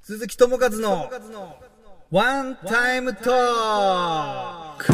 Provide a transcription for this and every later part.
鈴木智和のワンタイムトーク。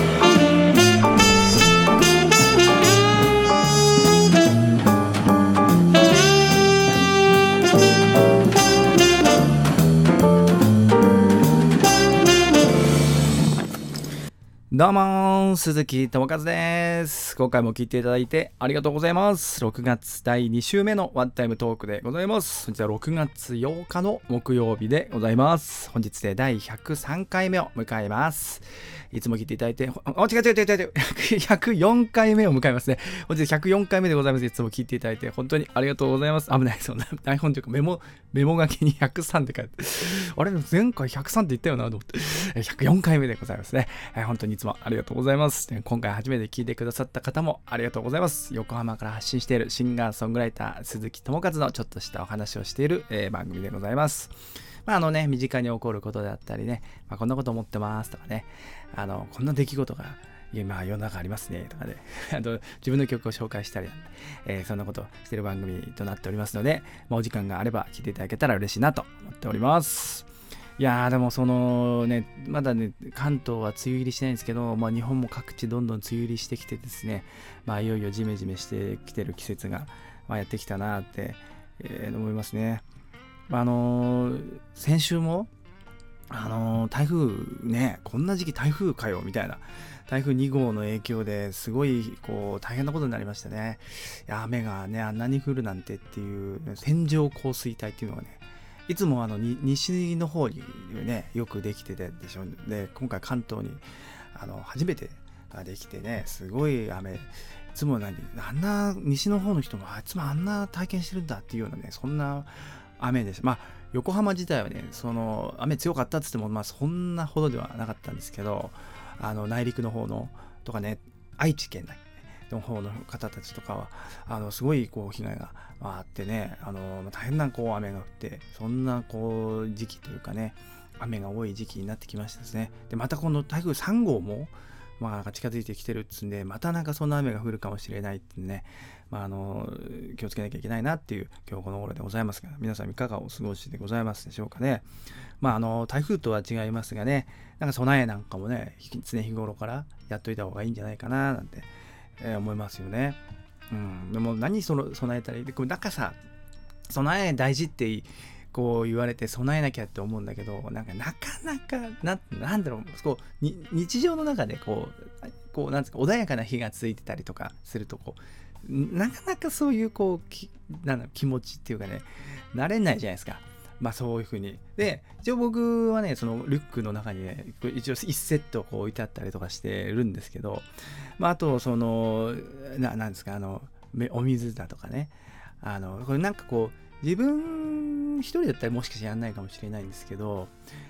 どうも鈴木智和です。今回も聞いていただいてありがとうございます。6月第2週目のワンタイムトークでございます。本日は6月8日の木曜日でございます。本日で第103回目を迎えます。いつも聞いていただいて、違う104回目を迎えますね。本日104回目でございます。いつも聞いていただいて本当にありがとうございます。危ない、そんな台本というかメモ書きに103って書いてあれ前回103って言ったよなと思って104回目でございますね。本当にいつもありがとうございます。今回初めて聞いてくださった方もありがとうございます。横浜から発信しているシンガーソングライター鈴木智和のちょっとしたお話をしている、番組でございます。身近に起こることであったりね、こんなこと思ってますとかね、こんな出来事が今世の中ありますねとかね自分の曲を紹介したりなんで、そんなことをしている番組となっておりますので、お時間があれば聞いていただけたら嬉しいなと思っております。いやーでもまだね関東は梅雨入りしてないんですけど、日本も各地どんどん梅雨入りしてきてですね、いよいよジメジメしてきてる季節が、やってきたなって、思いますね。先週も台風ね、こんな時期台風かよみたいな、台風2号の影響ですごい大変なことになりましたね。いや雨がねあんなに降るなんてっていう線状降水帯っていうのがね、いつも西の方にねよくできててでしょ。で今回関東に初めてできてね、すごい雨、いつもあんな西の方の人もいつもあんな体験してるんだっていうようなね、そんな雨でした。横浜自体はね雨強かったっつってもそんなほどではなかったんですけど、内陸の方のとかね、愛知県の方の方たちとかはすごい被害があってね、大変な雨が降って、そんな時期というかね、雨が多い時期になってきましたですね。でまたこの台風3号も近づいてきてるっつんで、またそんな雨が降るかもしれないってね、気をつけなきゃいけないなっていう今日この頃でございますが、皆さんいかがお過ごしでございますでしょうかね。台風とは違いますがね、備えなんかもね常日頃からやっといた方がいいんじゃないかななんて、思いますよね。でも何備えたらいいで、備え大事って言われて備えなきゃって思うんだけど、なかなかなんだろう、日常の中でなんですか、穏やかな日が続いてたりとかするとなかなかそういう気持ちっていうかね、慣れないじゃないですか。そういう風にで、一応僕はねそのリュックの中にね一応1セット置いてあったりとかしてるんですけど、あとなんですか、お水だとかね、これ自分一人だったらもしかしてやんないかもしれないんですけど、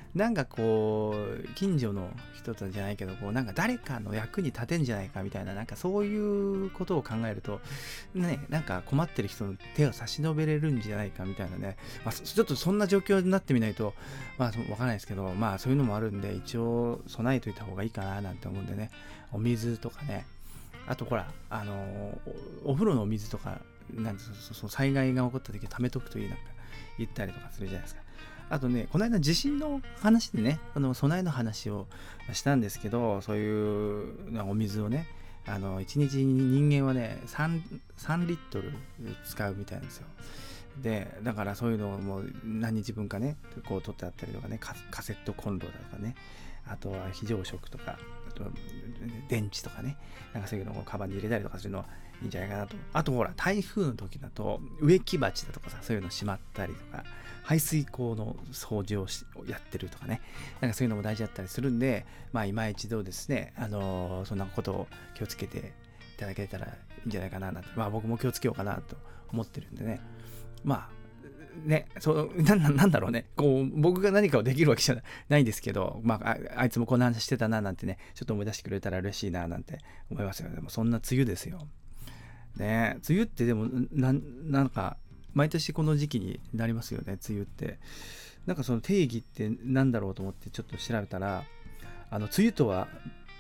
近所の人たちじゃないけど誰かの役に立てんじゃないかみたいな、そういうことを考えるとね、困ってる人の手を差し伸べれるんじゃないかみたいなね、ちょっとそんな状況になってみないとわからないですけど、そういうのもあるんで一応備えといた方がいいかななんて思うんでね、お水とかね、あとお風呂のお水とか災害が起こった時は貯めとくといい言ったりとかするじゃないですか。あとね、この間地震の話でね、備えの話をしたんですけど、そういうお水をね、1日に人間はね3リットル使うみたいなんですよ。でだからそういうのをもう何日分かね取ってあったりとかね、カセットコンロだとかね、あとは非常食とか、あとは電池とかね、そういうのをカバンに入れたりとかするのはいいんじゃないかなと。あと台風の時だと植木鉢だとかそういうのしまったりとか、排水溝の掃除をやってるとかね、そういうのも大事だったりするんで、今一度ですね、そんなことを気をつけていただけたらいいんじゃないかななんて、僕も気をつけようかなと思ってるんでね、なんだろうね、僕が何かをできるわけじゃないんですけど、あいつもこんな話してたななんてね、ちょっと思い出してくれたら嬉しいななんて思いますよね。でもそんな梅雨ですよね。梅雨ってでも毎年この時期になりますよね。梅雨ってその定義ってなんだろうと思ってちょっと調べたら、梅雨とは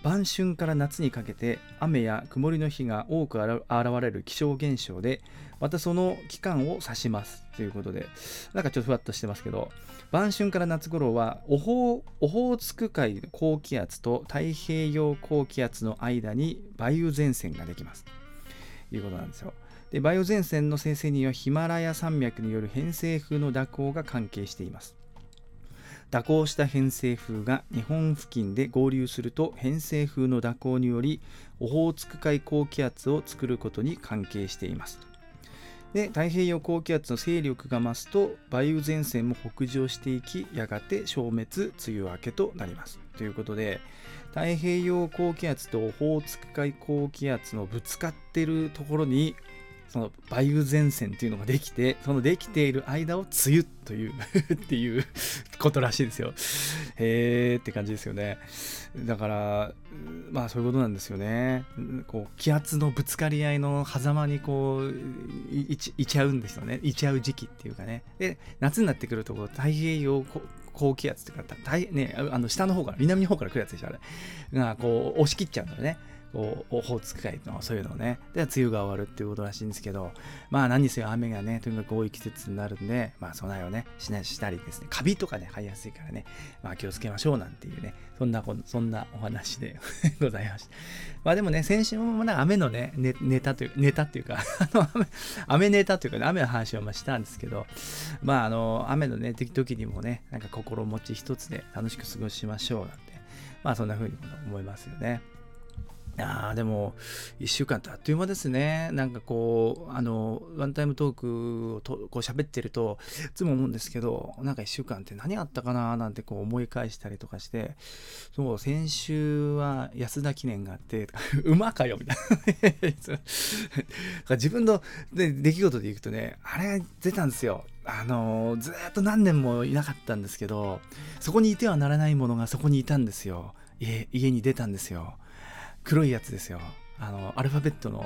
晩春から夏にかけて雨や曇りの日が多く現れる気象現象で、またその期間を指しますということで、なんかちょっとふわっとしてますけど、晩春から夏頃はオホーツク海高気圧と太平洋高気圧の間に梅雨前線ができますということなんですよ。で、梅雨前線の生成にはヒマラヤ山脈による偏西風の蛇行が関係しています。蛇行した偏西風が日本付近で合流すると、偏西風の蛇行によりオホーツク海高気圧を作ることに関係しています。で、太平洋高気圧の勢力が増すと梅雨前線も北上していき、やがて消滅、梅雨明けとなりますということで、太平洋高気圧とオホーツク海高気圧のぶつかっているところにその梅雨前線というのができて、そのできている間を梅雨というっていうことらしいですよ。へーって感じですよね。だからまあそういうことなんですよね。こう気圧のぶつかり合いの狭間にこういちゃうんですよね。いちゃう時期っていうかね。で、夏になってくるとこう太平洋高気圧というか、ね、下の方から南の方から来るやつでしょ、あれがこう押し切っちゃうんだよね。オホーツク海のそういうのをね。で、梅雨が終わるっていうことらしいんですけど、まあ何にせよ雨がねとにかく多い季節になるんで、まあ備えをねしたりですね、カビとかね生えやすいからね、まあ気をつけましょうなんていうね、そんなお話でございました。まあでもね、先週もね雨のねネタっていうか雨ネタというかね、雨の話をしたんですけど、まあ雨のね時にもね、なんか心持ち一つで楽しく過ごしましょうなんて、まあそんな風に思いますよね。でも1週間ってあっという間ですね。なんかこうワンタイムトークをこう喋ってるといつも思うんですけど、なんか1週間って何あったかななんてこう思い返したりとかして、そう先週は安田記念があって馬かよみたいな自分の出来事でいくとね、あれが出たんですよ。ずっと何年もいなかったんですけど、そこにいてはならないものがそこにいたんですよ。家に出たんですよ。黒いやつですよ。アルファベットの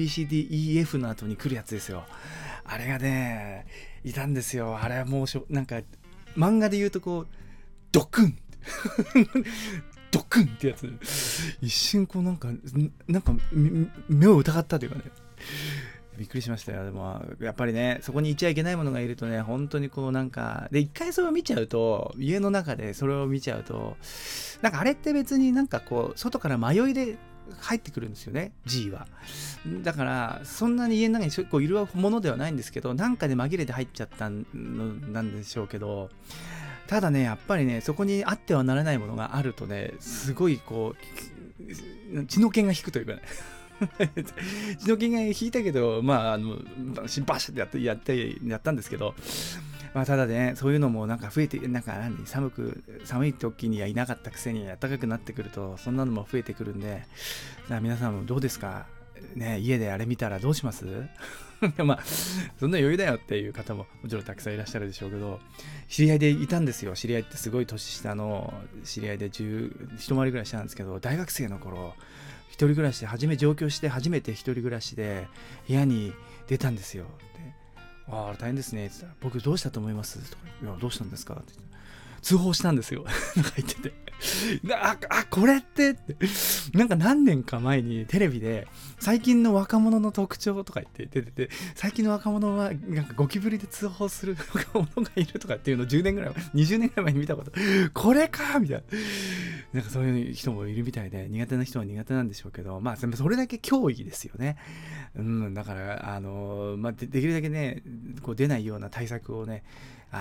ABCDEF の後に来るやつですよ。あれがねいたんですよ。あれはもうなんか漫画で言うとこうドクンドクンってやつ、一瞬こうなんか目を疑ったというかね、びっくりしましたよ。でもやっぱりね、そこにいちゃいけないものがいるとね、本当にこうなんかで、一回それを見ちゃうと、家の中でそれを見ちゃうと、なんかあれって別になんかこう外から迷いで入ってくるんですよね、 G は。だからそんなに家の中にこういるものではないんですけど、なんかで紛れて入っちゃったのなんでしょうけど、ただね、やっぱりね、そこにあってはならないものがあるとね、すごいこう血の気が引くというかね血の気が引いたけど、まあバシッてやったんですけど、まあただね、そういうのもなんか増えて、なんか寒い時にはいなかったくせに暖かくなってくると、そんなのも増えてくるんで、皆さんもどうですかね、家であれ見たらどうしますまあそんな余裕だよっていう方ももちろんたくさんいらっしゃるでしょうけど、知り合いでいたんですよ。知り合いってすごい年下の知り合いで一回りぐらいしたんですけど、大学生の頃一人暮らしで上京して初めて一人暮らしで部屋に出たんですよ。で、大変ですねって言ったら、僕どうしたと思いますとか、いやどうしたんですかって言ったら、通報したんですよなんか言っててこれってなんか何年か前にテレビで最近の若者の特徴とか言って出てて、最近の若者はなんかゴキブリで通報する若者がいるとかっていうのを20年ぐらい前に見たこと、これかみたいな、なんかそういう人もいるみたいで、苦手な人は苦手なんでしょうけど、まあそれだけ脅威ですよね。だからできるだけね、こう出ないような対策をね、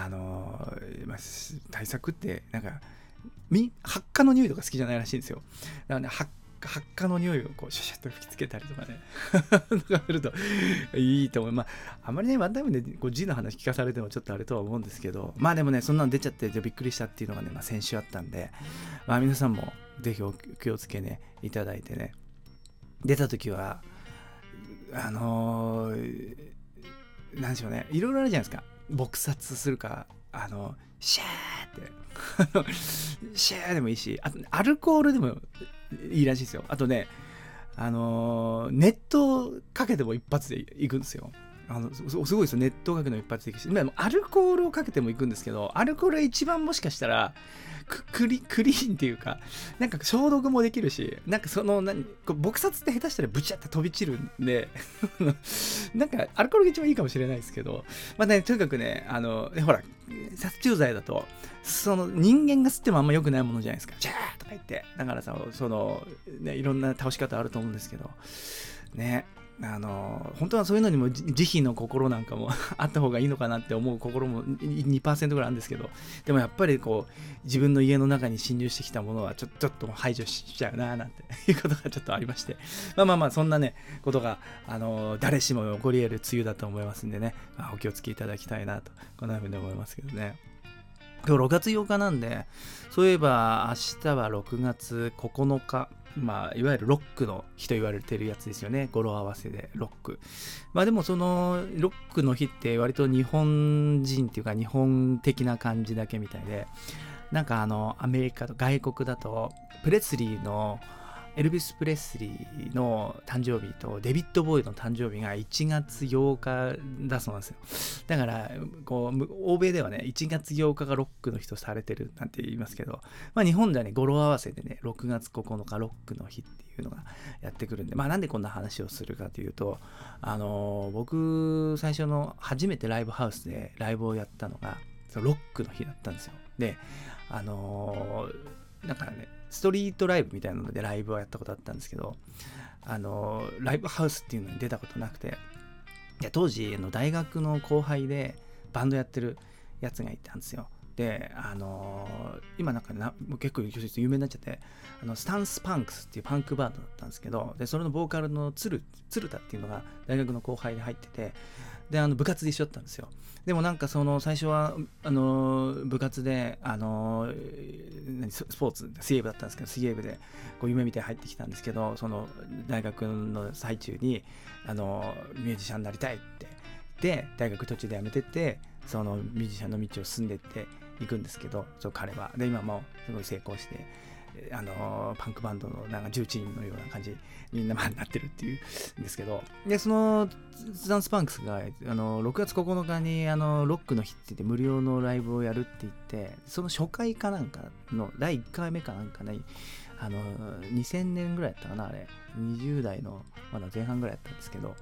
対策ってなんか発火の匂いとか好きじゃないらしいんですよ。だからね、発火の匂いをこうシュシュッと吹きつけたりとかねとかするといいと思う。あまりねワンタイムでこう G の話聞かされてもちょっとあれとは思うんですけど、でもね、そんなの出ちゃってびっくりしたっていうのがね、先週あったんで、皆さんもぜひお気をつけねいただいてね、出た時はなんでしょうね、いろいろあるじゃないですか。撲殺するか、シャーってシャーでもいいし、あとアルコールでもいいらしいですよ。あとね、熱湯かけても一発でいくんですよ。 すごいですよ。熱湯かけの一発的し、アルコールをかけてもいくんですけど、アルコールが一番もしかしたらクリーンっていうか、なんか消毒もできるし、なんかこう撲殺って下手したらブチャって飛び散るんでなんかアルコールが一番いいかもしれないですけど、まあね、とにかくね、ほら殺虫剤だとその人間が吸ってもあんま良くないものじゃないですか。ジャーとか言って、だからさ、ね、いろんな倒し方あると思うんですけどね。本当はそういうのにも慈悲の心なんかもあった方がいいのかなって思う心も 2% ぐらいあるんですけど、でもやっぱりこう自分の家の中に侵入してきたものはちょっと排除しちゃうななんていうことがちょっとありまして、まあそんなねことが誰しも起こり得る梅雨だと思いますんでね、お気をつけいただきたいなとこんなふうに思いますけどね。今日6月8日なんで、そういえば明日は6月9日、まあいわゆるロックの日と言われてるやつですよね。語呂合わせでロック。まあでもそのロックの日って割と日本人っていうか日本的な感じだけみたいで、なんかアメリカと外国だとエルビス・プレスリーの誕生日とデビッド・ボーイの誕生日が1月8日だそうなんですよ。だからこう欧米ではね1月8日がロックの日とされてるなんて言いますけど、まあ日本ではね語呂合わせでね6月9日ロックの日っていうのがやってくるんで、まあなんでこんな話をするかというと、僕最初の初めてライブハウスでライブをやったのがロックの日だったんですよ。でなんかねストリートライブみたいなのでライブをやったことあったんですけど、ライブハウスっていうのに出たことなくて、当時の大学の後輩でバンドやってるやつがいたんですよ。で今なんかもう結構有名になっちゃって、スタンスパンクスっていうパンクバンドだったんですけど、でそれのボーカルの鶴田っていうのが大学の後輩で入ってて、で部活で一緒だったんですよ。でもなんか最初は部活でスポーツ水泳部だったんですけど、水泳部でこう夢見て入ってきたんですけど、その大学の最中にミュージシャンになりたいってで大学途中で辞めてってそのミュージシャンの道を進んでっていくんですけど、彼はで今もすごい成功してパンクバンドのなんか重鎮のような感じみんななってるっていうんですけど、でそのスタンスパンクスが6月9日にロックの日って言って無料のライブをやるって言って、その初回かなんかの第1回目かなんかに2000年ぐらいだったかな、あれ20代のまだ前半ぐらいだったんですけど、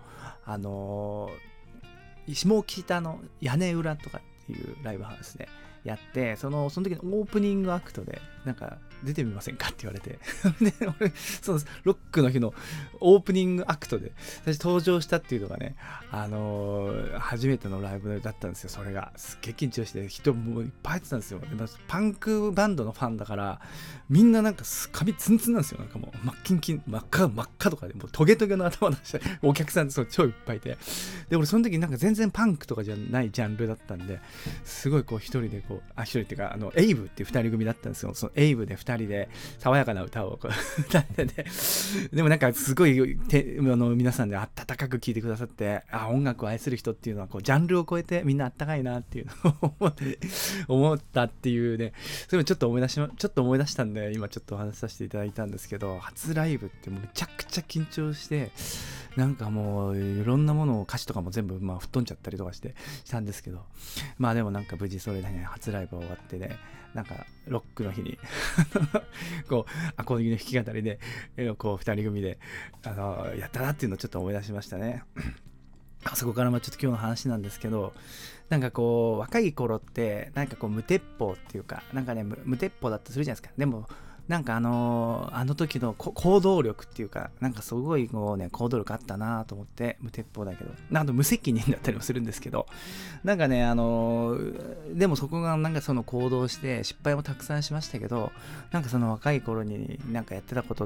下北の屋根裏とかっていうライブハウスでやって、その時のオープニングアクトでなんか出てみませんかって言われてで俺そのロックの日のオープニングアクトで私登場したっていうのがね初めてのライブだったんですよ。それがすっげえ緊張して人もいっぱい入ってたんですよ。でパンクバンドのファンだからみんななんか髪ツンツンなんですよ。なんかもう真っ赤とかでもうトゲトゲの頭出してお客さん超いっぱいいて、で俺その時なんか全然パンクとかじゃないジャンルだったんで、すごいこう一人で一人っていうかエイブっていう二人組だったんですよ。そのエイブで2人で爽やかな歌を歌ってて、でもなんかすごい皆さんで温かく聴いてくださって、音楽を愛する人っていうのはこうジャンルを超えてみんなあったかいなっていうのを思ったっていうね、それもちょっと思い出したんで今ちょっとお話しさせていただいたんですけど、初ライブってもうめちゃくちゃ緊張して、なんかもういろんなものを歌詞とかも全部吹っ飛んじゃったりとかしたんですけど、まあでもなんか無事それでね初ライブ終わってね、なんかロックの日にこうアコーディの弾き語りでこう2人組でやったなっていうのをちょっと思い出しましたね。そこからちょっと今日の話なんですけど、なんかこう若い頃ってなんかこう無鉄砲っていうかなんかね無鉄砲だったりするじゃないですか。でもなんか時の行動力っていうかなんかすごいこうね行動力あったなと思って、無鉄砲だけどなんと無責任だったりもするんですけど、なんかねでもそこがなんかその行動して失敗もたくさんしましたけど、なんかその若い頃になんかやってたことって、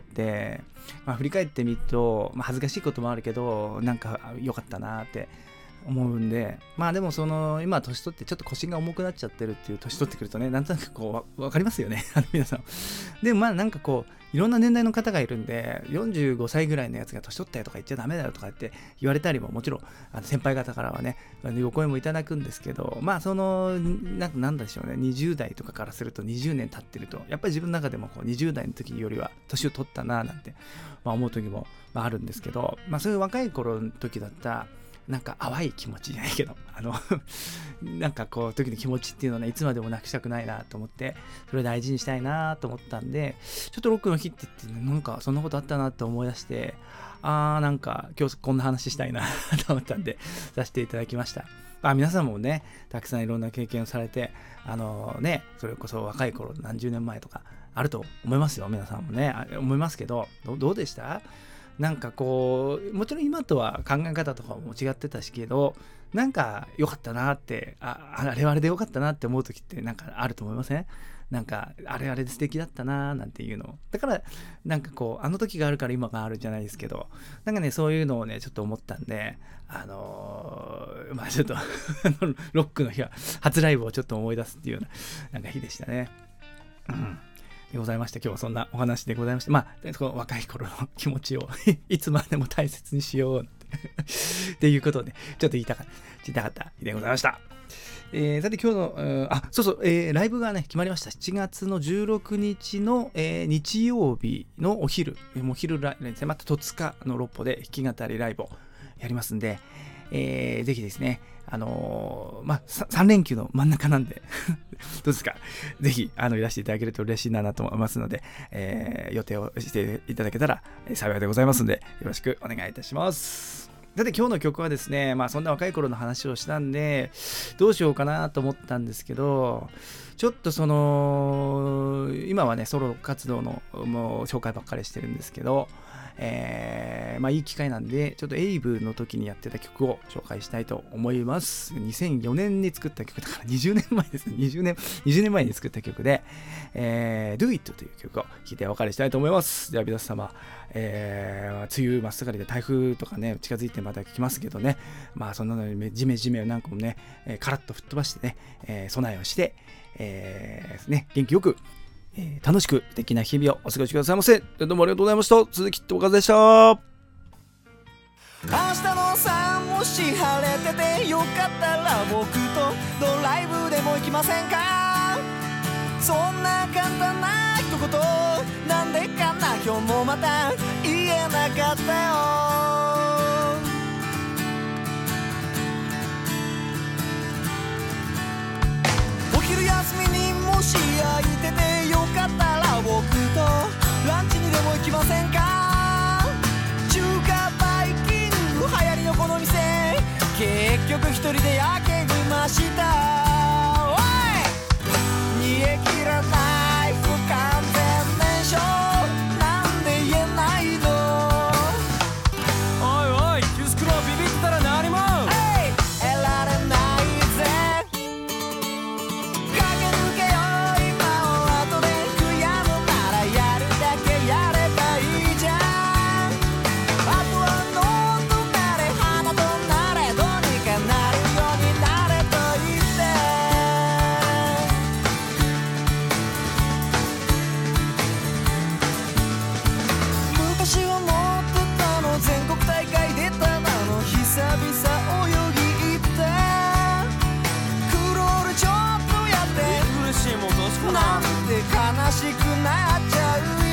振り返ってみると、恥ずかしいこともあるけどなんか良かったなって思うんで、でも今年取ってちょっと腰が重くなっちゃってるっていう年取ってくるとね、なんとなくこう分かりますよね皆さん。でもなんかこういろんな年代の方がいるんで、45歳ぐらいのやつが年取ったよとか言っちゃダメだよとかって言われたりももちろん先輩方からはねお声もいただくんですけど、なんでしょうね、20代とかからすると20年経ってるとやっぱり自分の中でもこう20代の時よりは年を取ったななんて、思う時もあるんですけど、そういう若い頃の時だったなんか淡い気持ちじゃないけど、なんかこう時の気持ちっていうのをね、いつまでもなくしたくないなと思って、それを大事にしたいなと思ったんで、ちょっとロックの日って言って、なんかそんなことあったなって思い出して、なんか今日こんな話したいなと思ったんで、させていただきました。皆さんもね、たくさんいろんな経験をされて、それこそ若い頃、何十年前とかあると思いますよ。皆さんもね、思いますけど、どうでした？なんかこう、もちろん今とは考え方とかも違ってたしけど、なんか良かったなって、あれはあれで良かったなって思う時ってなんかあると思いません？なんかあれあれで素敵だったななんていうの。だからなんかこう、あの時があるから今があるじゃないですけど、なんかね、そういうのをね、ちょっと思ったんで、ちょっとロックの日は初ライブをちょっと思い出すっていうような、なんか日でしたね。でございまして、今日はそんなお話でございまして、この若い頃の気持ちをいつまでも大切にしようっていうことで、ちょっと言いたかった日でございました。さて今日の、ライブがね、決まりました。7月の16日の、日曜日のお昼ライブですね、また戸塚の六歩で弾き語りライブをやりますんで、ぜひですね、3連休の真ん中なんでどうですか、ぜひいらしていただけると嬉しいなと思いますので、予定をしていただけたら幸いでございますので、よろしくお願いいたします。さて今日の曲はですね、そんな若い頃の話をしたんでどうしようかなと思ったんですけど、ちょっと今はねソロ活動のもう紹介ばっかりしてるんですけど、いい機会なんで、ちょっとエイブの時にやってた曲を紹介したいと思います。2004年に作った曲だから20年前ですね。20年前に作った曲で、Do It という曲を聴いてお別れしたいと思います。では皆様、梅雨真っ盛りで台風とかね近づいてまた来ますけどね、そんなのにジメジメなんかもね、カラッと吹っ飛ばしてね、備えをして、元気よく楽しく素敵な日々をお過ごしくださいませ。どうもありがとうございました。鈴木っておかずでした。 明日の朝もし晴れててよかったら僕とドライブでも行きませんか。そんな簡単な一言なんでかな今日もまた言えなかったよ。お昼休みにもし空いててよかったら僕とランチにでも行きませんか。中華バイキング流行りのこの店、結局一人でやけぐました。おい煮え切らない不完全燃焼なんで言えないの。おいおいキュースクロービビったら何も得られないぜ。駆け抜けよ今を後で悔やむならやるだけやればいいじゃん。あとはノーとなれ花となれどうにかなるようになれと言って昔は持ってたの全国大会出たの久々泳ぎ行ったクロールちょっとやって苦しいもんどうしかななんて悲しくなっちゃう。